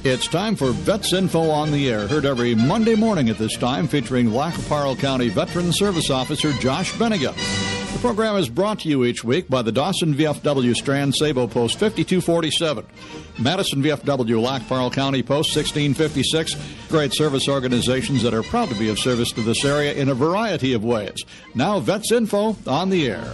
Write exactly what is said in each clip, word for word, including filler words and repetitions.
It's time for Vets Info on the Air, heard every Monday morning at this time, featuring Lac qui Parle County Veteran Service Officer Josh Benega. The program is brought to you each week by the Dawson V F W Strand Sabo Post fifty-two forty-seven, Madison V F W Lac qui Parle County Post sixteen fifty-six, great service organizations that are proud to be of service to this area in a variety of ways. Now, Vets Info on the Air.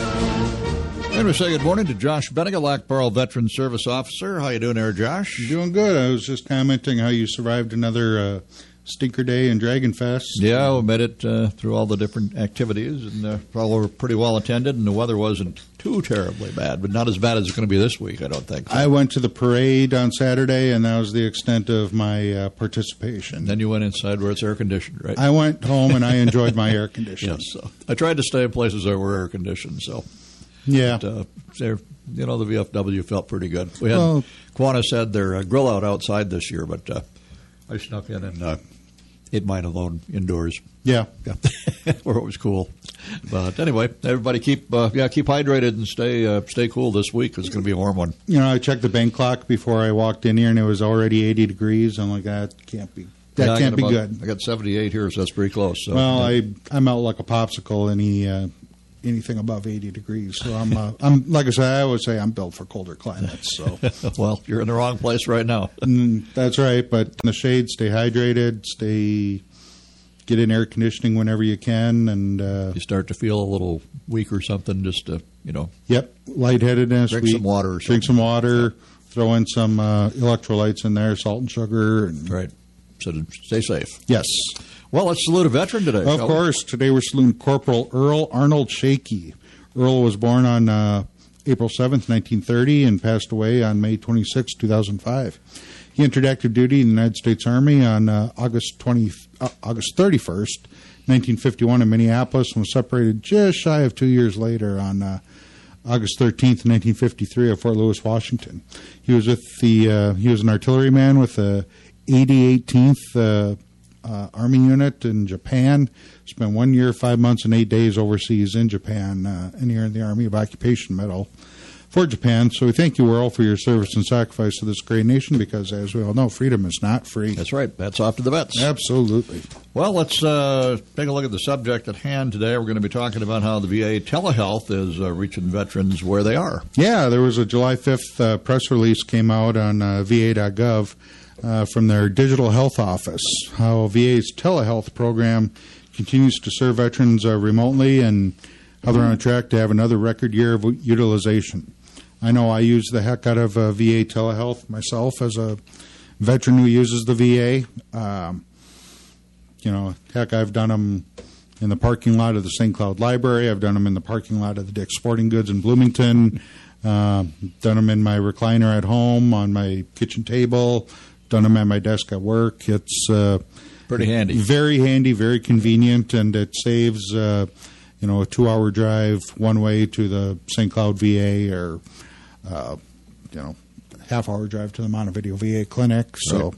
And we say good morning to Josh Benega, Lac qui Parle Veteran Service Officer. How you doing there, Josh? Doing good. I was just commenting how you survived another uh, Stinker Day and Dragon Fest. Yeah, we made it uh, through all the different activities, and uh, all were pretty well attended, and the weather wasn't too terribly bad, but not as bad as it's going to be this week, I don't think. So. I went to the parade on Saturday, and that was the extent of my uh, participation. And then you went inside where it's air-conditioned, right? I went home, and I enjoyed my air conditioning. Yes, so I tried to stay in places that were air-conditioned, so... Yeah. But, uh, you know, the V F W felt pretty good. We had well, Kiwanis had their uh, grill out outside this year, but uh, I snuck in and uh, ate mine alone indoors. Yeah. yeah. Where it was cool. But anyway, everybody keep uh, yeah keep hydrated and stay uh, stay cool this week. It's going to be a warm one. You know, I checked the bank clock before I walked in here, and it was already eighty degrees. I'm like, that can't be. That yeah, can't be about, good. I got seventy-eight here, so that's pretty close. So, well, yeah. I I melt like a popsicle any uh, anything above eighty degrees. So I'm uh, I'm like I say, I always say I'm built for colder climates. So well, you're in the wrong place right now. mm, that's right. But in the shade, stay hydrated, stay get in air conditioning whenever you can, and uh, you start to feel a little weak or something, just to you know. Yep, lightheadedness. Drink we, some water. Or drink some water. Throw in some uh, electrolytes in there, salt and sugar. And, right. So to stay safe. Yes. Well, let's salute a veteran today. Of course. Today we're saluting Corporal Earl Arnold Shaky. Earl was born on uh, April seventh, nineteen thirty, and passed away on May twenty-sixth, two thousand five. He entered active duty in the United States Army on uh, August twentieth, uh, August thirty-first, nineteen fifty-one, in Minneapolis, and was separated just shy of two years later on uh, August thirteenth, nineteen fifty-three, at Fort Lewis, Washington. He was with the uh, he was an artilleryman with the eighty-eighteenth uh, uh, Army unit in Japan. Spent one year, five months, and eight days overseas in Japan, uh, and he earned the Army of Occupation Medal for Japan. So we thank you, Earl, for your service and sacrifice to this great nation, because, as we all know, freedom is not free. That's right. That's off to the vets. Absolutely. Well, let's uh, take a look at the subject at hand today. We're going to be talking about how the V A telehealth is uh, reaching veterans where they are. Yeah, there was a July fifth uh, press release came out on uh, V A dot gov uh, from their digital health office, how V A's telehealth program continues to serve veterans uh, remotely, and how they're on track to have another record year of utilization. I know I use the heck out of uh, V A telehealth myself as a veteran who uses the V A. Um, you know, heck, I've done them in the parking lot of the Saint Cloud Library. I've done them in the parking lot of the Dick's Sporting Goods in Bloomington. Uh, done them in my recliner at home, on my kitchen table. Done them at my desk at work. It's uh, pretty handy. Very handy, very convenient, and it saves, uh, you know, a two-hour drive one way to the Saint Cloud V A, or Uh, you know, half-hour drive to the Montevideo V A clinic. So,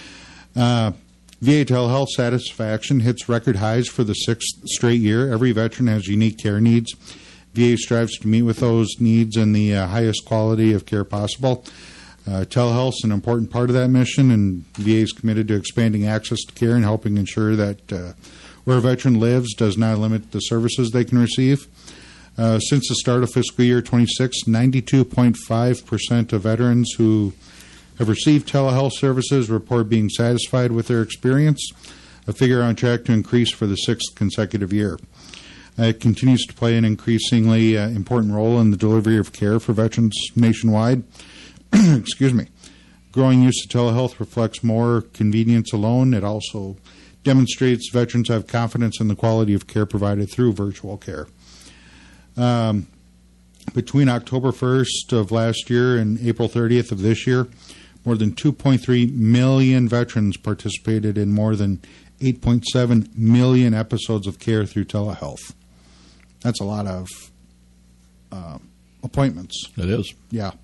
uh, V A telehealth satisfaction hits record highs for the sixth straight year. Every veteran has unique care needs. V A strives to meet with those needs in the uh, highest quality of care possible. Uh, telehealth is an important part of that mission, and V A is committed to expanding access to care and helping ensure that uh, where a veteran lives does not limit the services they can receive. Uh, since the start of fiscal year twenty-six, ninety-two point five percent of veterans who have received telehealth services report being satisfied with their experience, a figure on track to increase for the sixth consecutive year. Uh, it continues to play an increasingly uh, important role in the delivery of care for veterans nationwide. Excuse me. Growing use of telehealth reflects more convenience alone. It also demonstrates veterans have confidence in the quality of care provided through virtual care. Um, between October first of last year and April thirtieth of this year, more than two point three million veterans participated in more than eight point seven million episodes of care through telehealth. That's a lot of uh, appointments. It is. Yeah.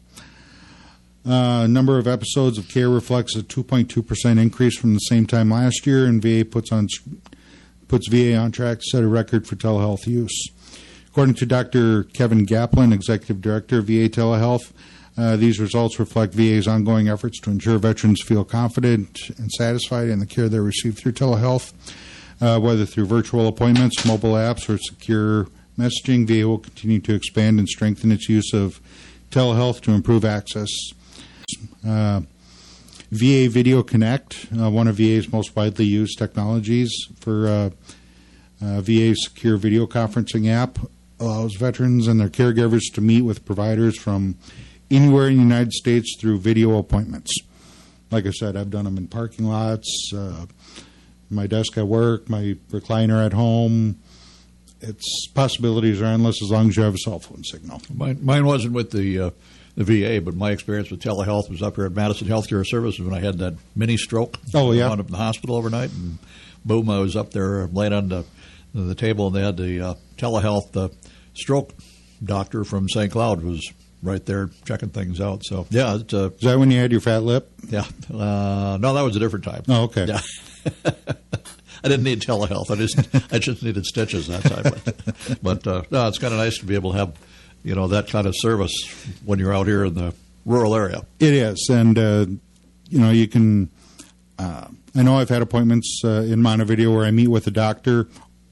Uh, number of episodes of care reflects a two point two percent increase from the same time last year, and V A puts on puts V A on track to set a record for telehealth use. According to Doctor Kevin Gaplin, Executive Director of V A Telehealth, Uh, these results reflect V A's ongoing efforts to ensure veterans feel confident and satisfied in the care they receive through telehealth, uh, whether through virtual appointments, mobile apps, or secure messaging. V A will continue to expand and strengthen its use of telehealth to improve access. Uh, V A Video Connect, uh, one of V A's most widely used technologies for uh, uh, V A's secure video conferencing app, allows veterans and their caregivers to meet with providers from anywhere in the United States through video appointments. Like I said, I've done them in parking lots, uh, my desk at work, my recliner at home. Its possibilities are endless as long as you have a cell phone signal. Mine, mine wasn't with the uh, the V A, but my experience with telehealth was up here at Madison Healthcare Services when I had that mini stroke. Oh, yeah. I wound up in the hospital overnight, and boom, I was up there laying on the, the table, and they had the uh, telehealth uh, stroke doctor from Saint Cloud was right there checking things out. So, yeah. It, uh, Is that when you had your fat lip? Yeah. Uh, no, that was a different time. Oh, okay. Yeah. I didn't need telehealth. I just I just needed stitches that time. But, but uh, no, it's kind of nice to be able to have, you know, that kind of service when you're out here in the rural area. It is. And, uh, you know, you can uh, – I know I've had appointments uh, in Montevideo where I meet with a doctor.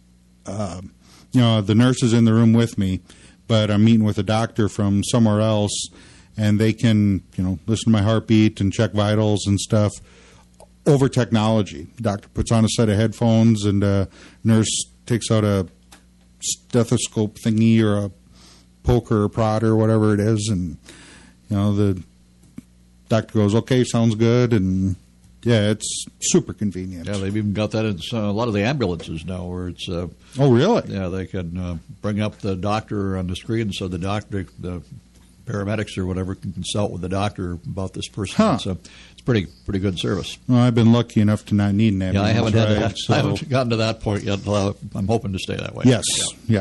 Uh, you know, the nurse is in the room with me, but I'm meeting with a doctor from somewhere else, and they can, you know, listen to my heartbeat and check vitals and stuff over technology. The doctor puts on a set of headphones, and a nurse takes out a stethoscope thingy or a poker or prod or whatever it is, and, you know, the doctor goes, okay, sounds good, and, yeah, it's super convenient. Yeah, they've even got that in a lot of the ambulances now where it's... Uh, oh, really? Yeah, they can uh, bring up the doctor on the screen so the doctor, the paramedics or whatever can consult with the doctor about this person. Huh. So it's pretty pretty good service. Well, I've been lucky enough to not need an ambulance. Yeah, I haven't had right, that. so. I haven't gotten to that point yet. I'm hoping to stay that way. Yes, yeah.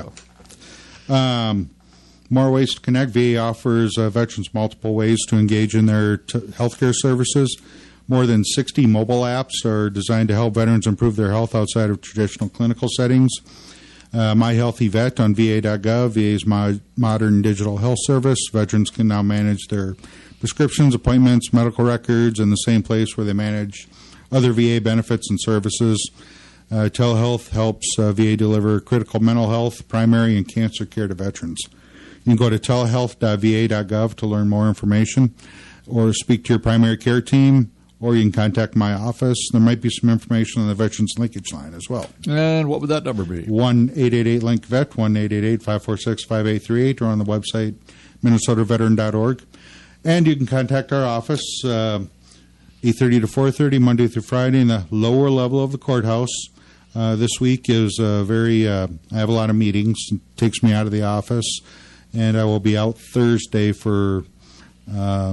yeah. Um, more ways to connect. V A offers uh, veterans multiple ways to engage in their t- healthcare services. More than sixty mobile apps are designed to help veterans improve their health outside of traditional clinical settings. Uh, My Healthy Vet on V A dot gov, V A's mo- modern digital health service. Veterans can now manage their prescriptions, appointments, medical records in the same place where they manage other V A benefits and services. Uh, telehealth helps uh, V A deliver critical mental health, primary, and cancer care to veterans. You can go to telehealth dot V A dot gov to learn more information or speak to your primary care team, or you can contact my office. There might be some information on the Veterans Linkage line as well. And what would that number be? one eight eight eight link vet, one eight eight eight, five four six, five eight three eight, or on the website minnesota veteran dot org. And you can contact our office uh, eight thirty to four thirty, Monday through Friday, in the lower level of the courthouse. Uh, this week is uh, very, uh, I have a lot of meetings. It takes me out of the office, and I will be out Thursday for uh,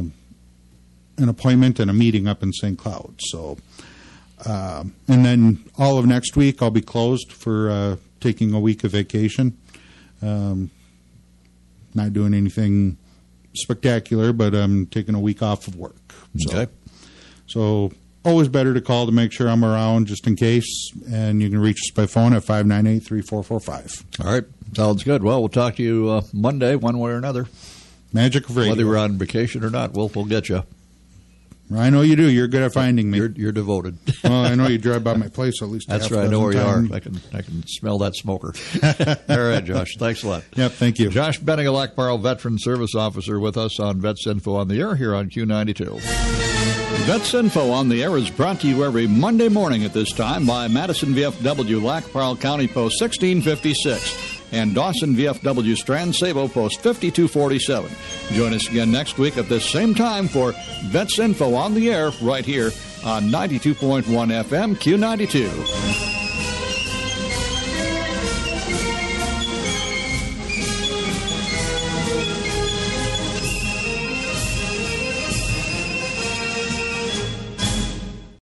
an appointment and a meeting up in Saint Cloud. So, uh, and then all of next week I'll be closed for uh, taking a week of vacation. Um, not doing anything spectacular, but I'm taking a week off of work. So, okay. So always better to call to make sure I'm around just in case, and you can reach us by phone at five nine eight, three four four five. All right. Sounds good. Well, we'll talk to you uh, Monday one way or another. Magic of radio. Whether we're on vacation or not, we'll, we'll get you. I know you do. You're good at finding me. You're, you're devoted. Well, I know you drive by my place at least. That's a half right. I know where you times. are. I can I can smell that smoker. All right, Josh. Thanks a lot. Yep. Thank you. Josh Bennigan, Lac Parle Veteran Service Officer, with us on Vets Info on the Air here on Q ninety-two. Vets Info on the Air is brought to you every Monday morning at this time by Madison V F W, Lac Parle County Post sixteen fifty-six. And Dawson V F W Strand Sabo Post fifty-two forty-seven. Join us again next week at this same time for Vets Info on the Air right here on ninety-two point one F M Q ninety-two.